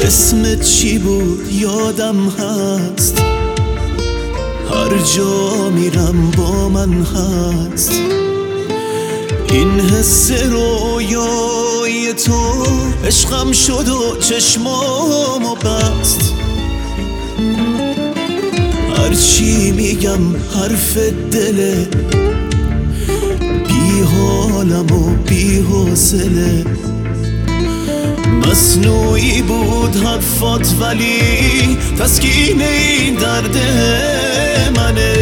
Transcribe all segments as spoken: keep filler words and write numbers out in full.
اسمت چی بود یادم هست، هر جا میرم با من هست. این حس رویای تو عشقم شد و چشمامو بست. هرچی میگم حرف دله، بی حالم و بی حوصله. مصنوعی بود حرفات ولی تسکین این درد منه.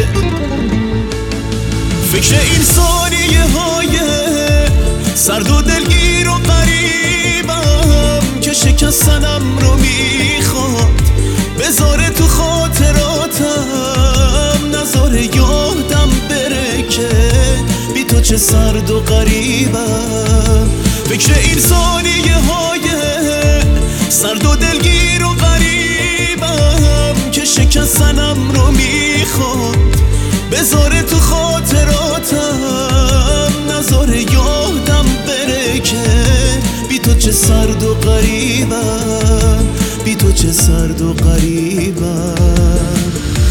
فکر این ثانیه های سرد و دلگیر و غریبم که شکستنم رو میخواد بذاره تو خاطراتم، نذاره یادم بره که بی تو چه سرد و غریبم. فکر این ثانیه های سرد و دلگیر و غریبم که شکستنم رو میخواد بذاره تو خاطراتم، نذاره یادم بره که بی تو چه سرد و غریبم، بی تو چه سرد و غریبم.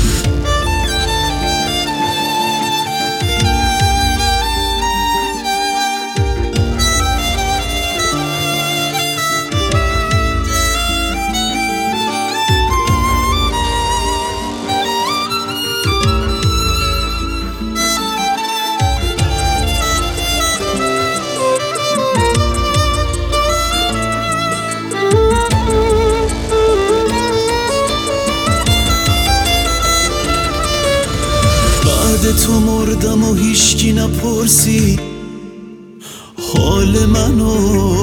بعد تو مردم و هیچکی نپرسی حال منو،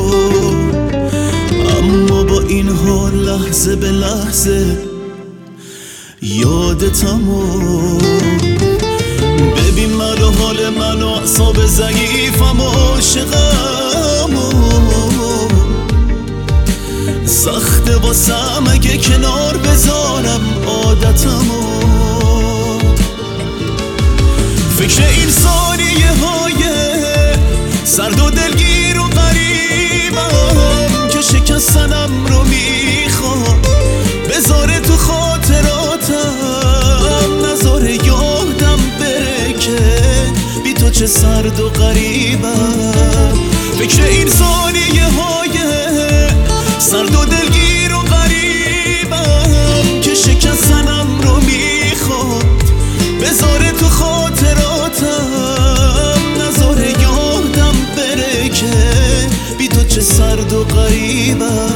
اما با این حال لحظه به لحظه یادتم و ببین من و حال من و اعصاب ضعیفم و عاشقم و سخته واسم اگه کنار بذارم عادتم و فکر این ثانیه های سرد و دلگیر و غریبم که شکستنم رو میخواد بذاره تو خاطراتم، نذاره یادم بره که بی تو چه سرد و غریبم. فکر این ثانیه های سرد و دلگیر و غریبم که شکستنم رو میخواد بذاره تو خاطراتم، نذاره یادم بره که بی تو چه سرد و غریبم.